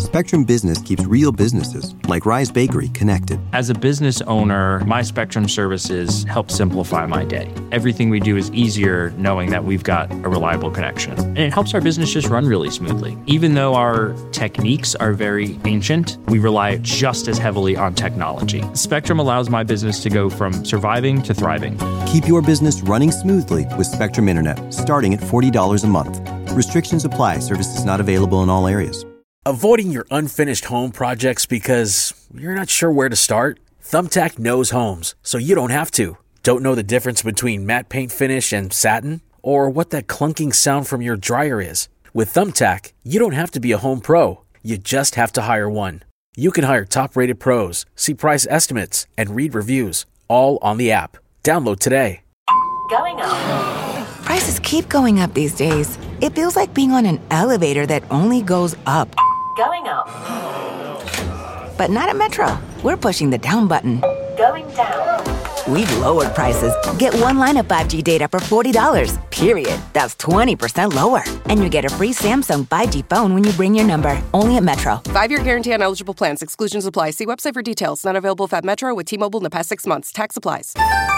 Spectrum Business keeps real businesses, like Rise Bakery, connected. As a business owner, my Spectrum services help simplify my day. Everything we do is easier knowing that we've got a reliable connection. And it helps our business just run really smoothly. Even though our techniques are very ancient, we rely just as heavily on technology. Spectrum allows my business to go from surviving to thriving. Keep your business running smoothly with Spectrum Internet, starting at $40 a month. Restrictions apply. Services not available in all areas. Avoiding your unfinished home projects because you're not sure where to start? Thumbtack knows homes, so you don't have to. Don't know the difference between matte paint finish and satin? Or what that clunking sound from your dryer is? With Thumbtack, you don't have to be a home pro. You just have to hire one. You can hire top-rated pros, see price estimates, and read reviews, all on the app. Download today. Going up. Prices keep going up these days. It feels like being on an elevator that only goes up. Going up. But not at Metro. We're pushing the down button. Going down. We've lowered prices. Get one line of 5G data for $40, period. That's 20% lower. And you get a free Samsung 5G phone when you bring your number. Only at Metro. 5-year guarantee on eligible plans. Exclusions apply. See website for details. Not available at Metro with T-Mobile in the past 6 months. Tax applies.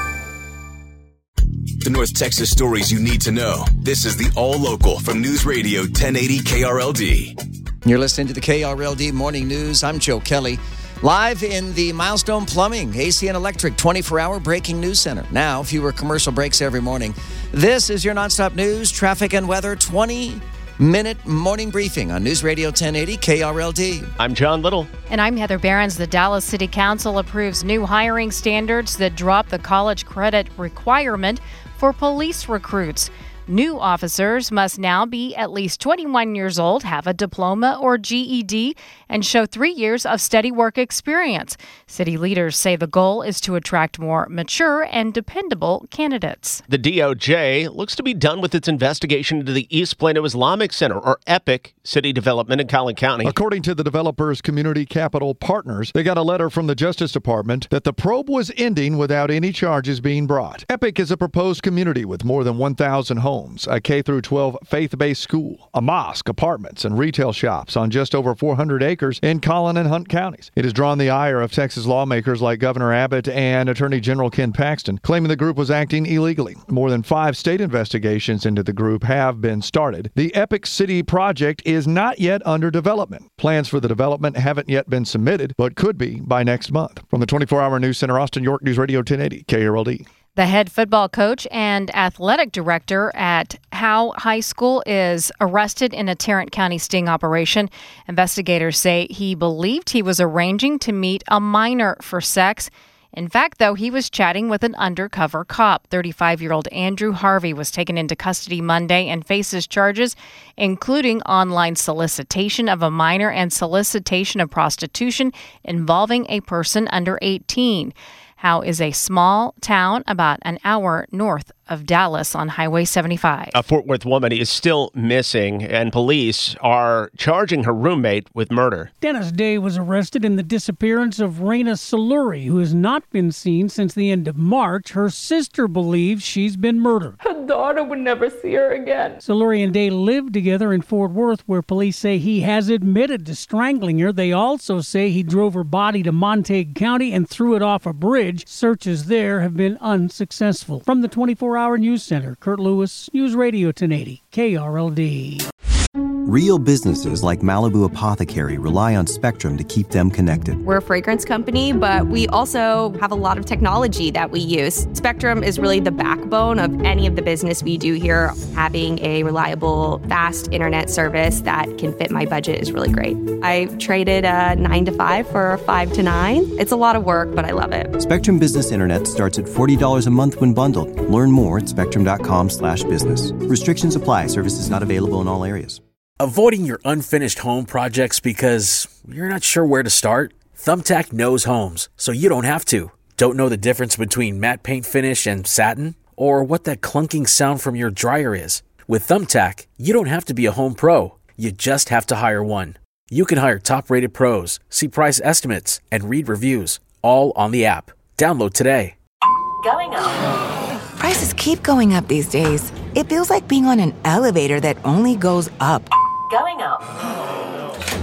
The North Texas stories you need to know. This is the All Local from News Radio 1080 KRLD. You're listening to the KRLD Morning News. I'm Joe Kelly. Live in the Milestone Plumbing, AC and Electric 24-hour breaking news center. Now, fewer commercial breaks every morning. This is your nonstop news, traffic, and weather 20-minute morning briefing on News Radio 1080 KRLD. I'm John Little. And I'm Heather Behrens. The Dallas City Council approves new hiring standards that drop the college credit requirement for police recruits. New officers must now be at least 21 years old, have a diploma or GED, and show 3 years of steady work experience. City leaders say the goal is to attract more mature and dependable candidates. The DOJ looks to be done with its investigation into the East Plano Islamic Center, or EPIC, city development in Collin County. According to the developer's community capital partners, they got a letter from the Justice Department that the probe was ending without any charges being brought. EPIC is a proposed community with more than 1,000 homes, a K-12 faith-based school, a mosque, apartments, and retail shops on just over 400 acres in Collin and Hunt counties. It has drawn the ire of Texas lawmakers like Governor Abbott and Attorney General Ken Paxton, claiming the group was acting illegally. More than 5 state investigations into the group have been started. The EPIC City project is not yet under development. Plans for the development haven't yet been submitted, but could be by next month. From the 24-hour News Center, Austin, York, News Radio 1080, KRLD. The head football coach and athletic director at Howe High School is arrested in a Tarrant County sting operation. Investigators say he believed he was arranging to meet a minor for sex. In fact, though, he was chatting with an undercover cop. 35-year-old Andrew Harvey was taken into custody Monday and faces charges including online solicitation of a minor and solicitation of prostitution involving a person under 18. Howe is a small town about an hour north of Dallas on Highway 75. A Fort Worth woman is still missing, and police are charging her roommate with murder. Dennis Day was arrested in the disappearance of Raina Saluri, who has not been seen since the end of March. Her sister believes she's been murdered. Her daughter would never see her again. Saluri and Day lived together in Fort Worth, where police say he has admitted to strangling her. They also say he drove her body to Montague County and threw it off a bridge. Searches there have been unsuccessful. From the 24-hour News Center, Kurt Lewis, News Radio 1080, KRLD. Real businesses like Malibu Apothecary rely on Spectrum to keep them connected. We're a fragrance company, but we also have a lot of technology that we use. Spectrum is really the backbone of any of the business we do here. Having a reliable, fast internet service that can fit my budget is really great. I traded a 9 to 5 for a 5 to 9. It's a lot of work, but I love it. Spectrum Business Internet starts at $40 a month when bundled. Learn more at spectrum.com/business. Restrictions apply. Services not available in all areas. Avoiding your unfinished home projects because you're not sure where to start? Thumbtack knows homes, so you don't have to. Don't know the difference between matte paint finish and satin? Or what that clunking sound from your dryer is? With Thumbtack, you don't have to be a home pro. You just have to hire one. You can hire top-rated pros, see price estimates, and read reviews, all on the app. Download today. Going up. Prices keep going up these days. It feels like being on an elevator that only goes up. Going up.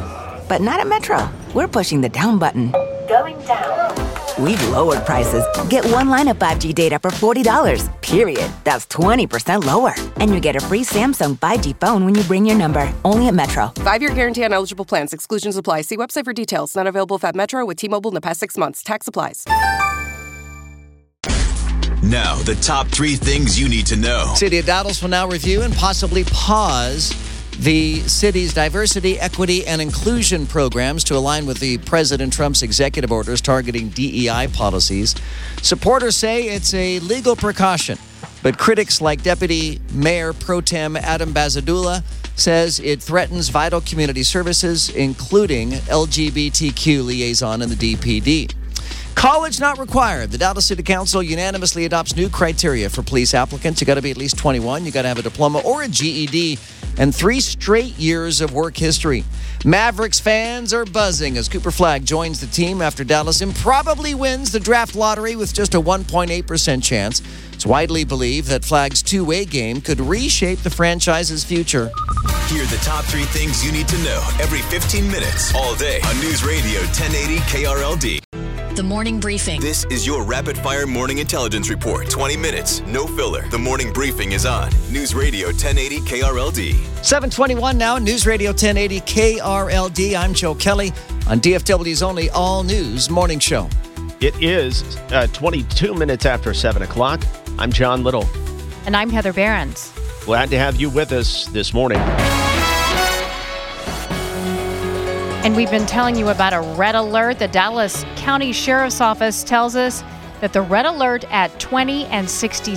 But not at Metro. We're pushing the down button. Going down. We've lowered prices. Get one line of 5G data for $40, period. That's 20% lower. And you get a free Samsung 5G phone when you bring your number. Only at Metro. 5-year guarantee on eligible plans. Exclusions apply. See website for details. Not available at Metro with T-Mobile in the past 6 months. Tax applies. Now, the top 3 things you need to know. City of Dallas will now review and possibly pause the city's diversity, equity, and inclusion programs to align with the President Trump's executive orders targeting DEI policies. Supporters say it's a legal precaution, but critics like Deputy Mayor Pro Tem Adam Bazadula says it threatens vital community services, including LGBTQ liaison in the DPD. College not required. The Dallas City Council unanimously adopts new criteria for police applicants. You got to be at least 21. You got to have a diploma or a GED and 3 straight years of work history. Mavericks fans are buzzing as Cooper Flagg joins the team after Dallas improbably wins the draft lottery with just a 1.8% chance. It's widely believed that Flagg's two-way game could reshape the franchise's future. Here are the top 3 things you need to know every 15 minutes, all day on News Radio 1080 KRLD. The Morning Briefing. This is your rapid-fire morning intelligence report. 20 minutes, no filler. The Morning Briefing is on News Radio 1080 KRLD. 7:21 now, News Radio 1080 KRLD. I'm Joe Kelly on DFW's only all-news morning show. It is 22 minutes after 7 o'clock. I'm John Little. And I'm Heather Behrens. Glad to have you with us this morning. And we've been telling you about a red alert. The Dallas County Sheriff's Office tells us that the red alert at 20 and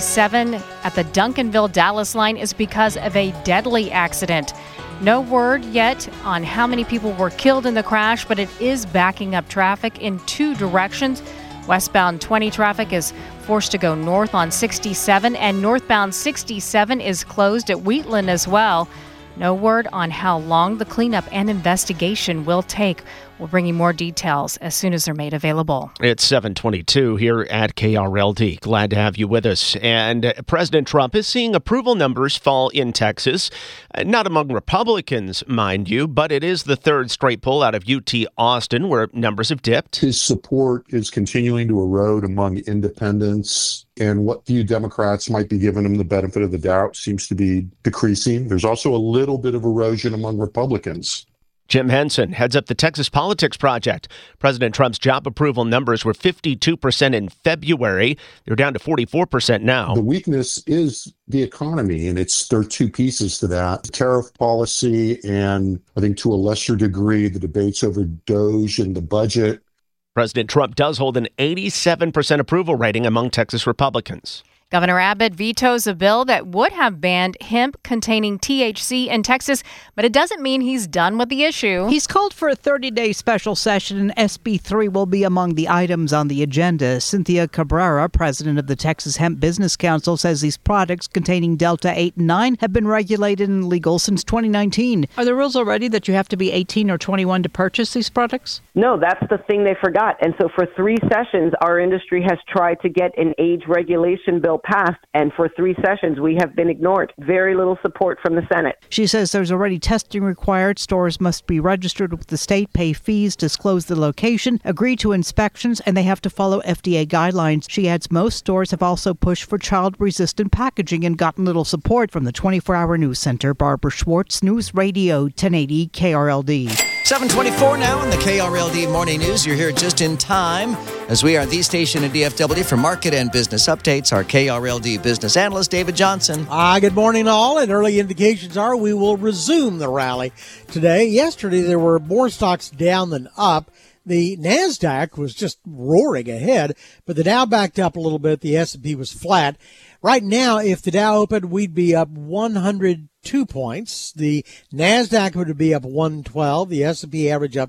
67 at the Duncanville Dallas line is because of a deadly accident. No word yet on how many people were killed in the crash, but it is backing up traffic in 2 directions. Westbound 20 traffic is forced to go north on 67, and northbound 67 is closed at Wheatland as well. No word on how long the cleanup and investigation will take. We'll bring you more details as soon as they're made available. It's 7:22 here at KRLD. Glad to have you with us. And President Trump is seeing approval numbers fall in Texas. Not among Republicans, mind you, but it is the 3rd straight poll out of UT Austin where numbers have dipped. His support is continuing to erode among independents, and what few Democrats might be giving him the benefit of the doubt seems to be decreasing. There's also a little bit of erosion among Republicans. Jim Henson heads up the Texas Politics Project. President Trump's job approval numbers were 52% in February. They're down to 44% now. The weakness is the economy, and there are 2 pieces to that. Tariff policy and, I think to a lesser degree, the debates over DOGE and the budget. President Trump does hold an 87% approval rating among Texas Republicans. Governor Abbott vetoes a bill that would have banned hemp containing THC in Texas, but it doesn't mean he's done with the issue. He's called for a 30-day special session, and SB 3 will be among the items on the agenda. Cynthia Cabrera, president of the Texas Hemp Business Council, says these products containing Delta 8 and 9 have been regulated and legal since 2019. Are there rules already that you have to be 18 or 21 to purchase these products? No, that's the thing they forgot. And so for 3 sessions, our industry has tried to get an age regulation bill passed, and for 3 sessions we have been ignored. Very little support from the Senate. She says there's already testing required. Stores must be registered with the state, pay fees, disclose the location, agree to inspections, and they have to follow FDA guidelines. She adds most stores have also pushed for child-resistant packaging and gotten little support from the 24-hour news center. Barbara Schwartz, News Radio 1080 KRLD. 7:24 now in the KRLD Morning News. You're here just in time as we are the station in DFW for market and business updates. Our KRLD business analyst, David Johnson. Good morning, all. And early indications are we will resume the rally today. Yesterday, there were more stocks down than up. The NASDAQ was just roaring ahead, but the Dow backed up a little bit. The S&P was flat. Right now, if the Dow opened, we'd be up 102 points. The NASDAQ would be up 112. The S&P average up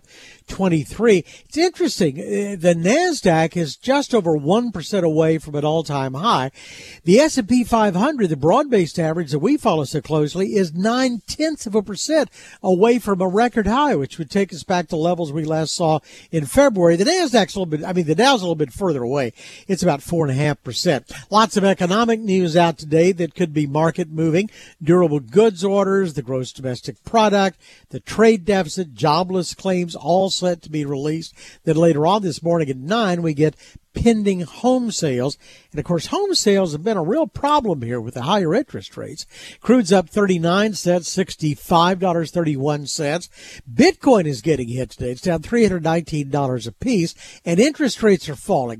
23. It's interesting. The NASDAQ is just over 1% away from an all-time high. The S&P 500, the broad-based average that we follow so closely, is 0.9% away from a record high, which would take us back to levels we last saw in February. The NASDAQ's the Dow's a little bit further away. It's about 4.5%. Lots of economic news out today that could be market moving. Durable goods orders, the gross domestic product, the trade deficit, jobless claims, all set to be released. Then later on this morning at 9, we get pending home sales. And of course, home sales have been a real problem here with the higher interest rates. Crude's up 39 cents, $65.31. Bitcoin is getting hit today. It's down $319 a piece, and interest rates are falling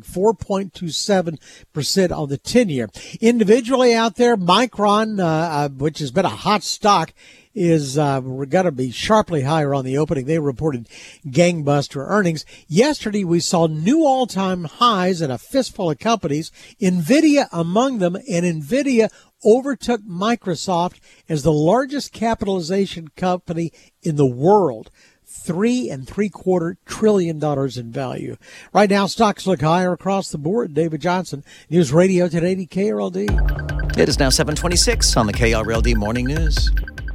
4.27% on the 10-year. Individually out there, Micron, which has been a hot stock, is going to be sharply higher on the opening. They reported gangbuster earnings. Yesterday, we saw new all-time highs in a fistful of companies, NVIDIA among them, and NVIDIA overtook Microsoft as the largest capitalization company in the world. $3.75 trillion in value. Right now, stocks look higher across the board. David Johnson, News Radio 1080 KRLD. It is now 7:26 on the KRLD Morning News.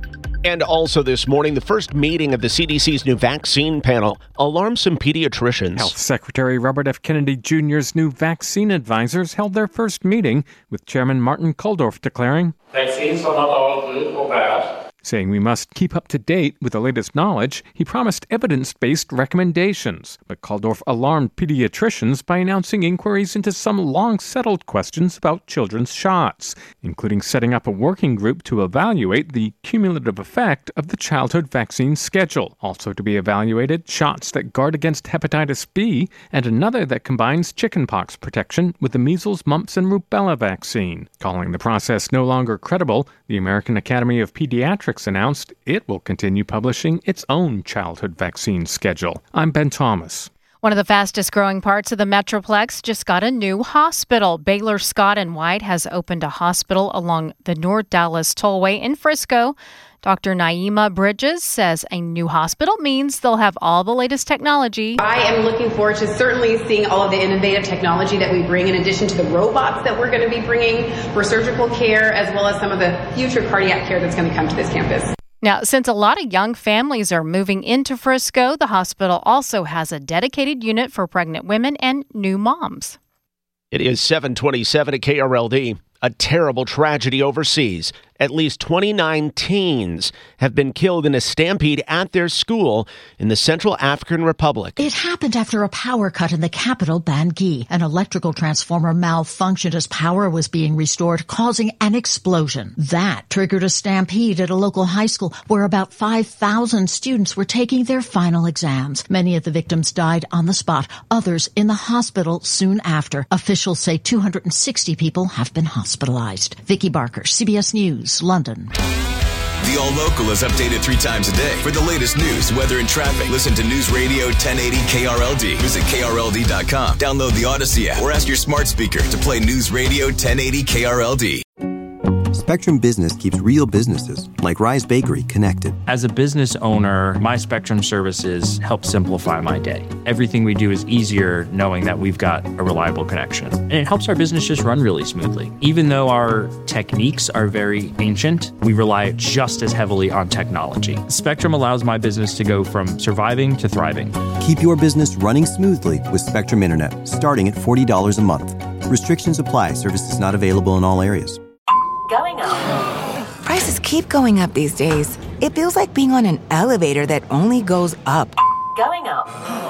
And also this morning, the first meeting of the CDC's new vaccine panel alarmed some pediatricians. Health Secretary Robert F. Kennedy Jr.'s new vaccine advisors held their first meeting, with Chairman Martin Kulldorff declaring, "Vaccines are not all good or bad." Saying we must keep up to date with the latest knowledge, he promised evidence-based recommendations. But Kulldorff alarmed pediatricians by announcing inquiries into some long-settled questions about children's shots, including setting up a working group to evaluate the cumulative effect of the childhood vaccine schedule. Also to be evaluated, shots that guard against hepatitis B, and another that combines chickenpox protection with the measles, mumps, and rubella vaccine. Calling the process no longer credible, the American Academy of Pediatrics announced it will continue publishing its own childhood vaccine schedule. I'm Ben Thomas. One of the fastest growing parts of the Metroplex just got a new hospital. Baylor Scott & White has opened a hospital along the North Dallas Tollway in Frisco. Dr. Naima Bridges says a new hospital means they'll have all the latest technology. I am looking forward to certainly seeing all of the innovative technology that we bring, in addition to the robots that we're going to be bringing for surgical care, as well as some of the future cardiac care that's going to come to this campus. Now, since a lot of young families are moving into Frisco, the hospital also has a dedicated unit for pregnant women and new moms. It is 7:27 at KRLD. A terrible tragedy overseas. At least 29 teens have been killed in a stampede at their school in the Central African Republic. It happened after a power cut in the capital, Bangui. An electrical transformer malfunctioned as power was being restored, causing an explosion. That triggered a stampede at a local high school where about 5,000 students were taking their final exams. Many of the victims died on the spot, others in the hospital soon after. Officials say 260 people have been hospitalized. Vicki Barker, CBS News, London. The All Local is updated 3 times a day. For the latest news, weather, and traffic, listen to News Radio 1080 KRLD. Visit KRLD.com. Download the Odyssey app or ask your smart speaker to play News Radio 1080 KRLD. Spectrum Business keeps real businesses, like Rise Bakery, connected. As a business owner, my Spectrum services help simplify my day. Everything we do is easier knowing that we've got a reliable connection. And it helps our business just run really smoothly. Even though our techniques are very ancient, we rely just as heavily on technology. Spectrum allows my business to go from surviving to thriving. Keep your business running smoothly with Spectrum Internet, starting at $40 a month. Restrictions apply. Services not available in all areas. Going up. Prices keep going up these days. It feels like being on an elevator that only goes up. Going up.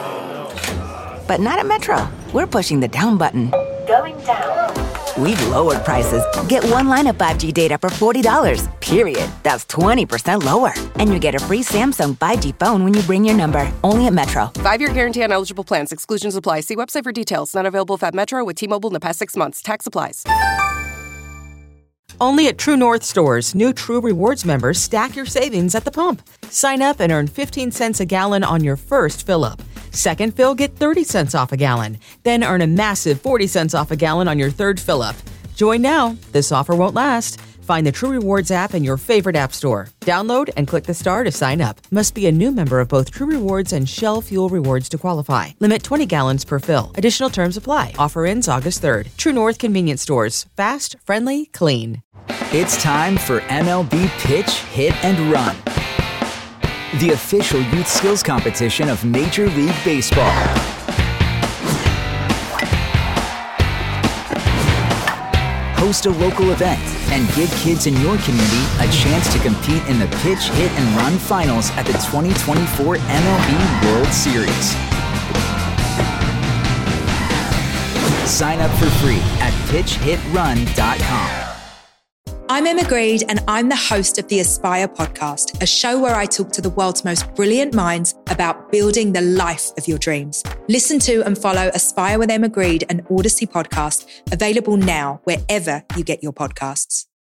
But not at Metro. We're pushing the down button. Going down. We've lowered prices. Get one line of 5G data for $40, period. That's 20% lower. And you get a free Samsung 5G phone when you bring your number. Only at Metro. 5-year guarantee on eligible plans. Exclusions apply. See website for details. Not available if at Metro with T-Mobile in the past 6 months. Tax applies. Only at True North stores, new True Rewards members stack your savings at the pump. Sign up and earn 15 cents a gallon on your first fill-up. Second fill, get 30 cents off a gallon. Then earn a massive 40 cents off a gallon on your third fill-up. Join now. This offer won't last. Find the True Rewards app in your favorite app store. Download and click the star to sign up. Must be a new member of both True Rewards and Shell Fuel Rewards to qualify. Limit 20 gallons per fill. Additional terms apply. Offer ends August 3rd. True North Convenience Stores. Fast, friendly, clean. It's time for MLB Pitch, Hit, and Run, the official youth skills competition of Major League Baseball. Host a local event and give kids in your community a chance to compete in the Pitch, Hit, and Run finals at the 2024 MLB World Series. Sign up for free at pitchhitrun.com. I'm Emma Greed, and I'm the host of the Aspire podcast, a show where I talk to the world's most brilliant minds about building the life of your dreams. Listen to and follow Aspire with Emma Greed, an Odyssey podcast, available now wherever you get your podcasts.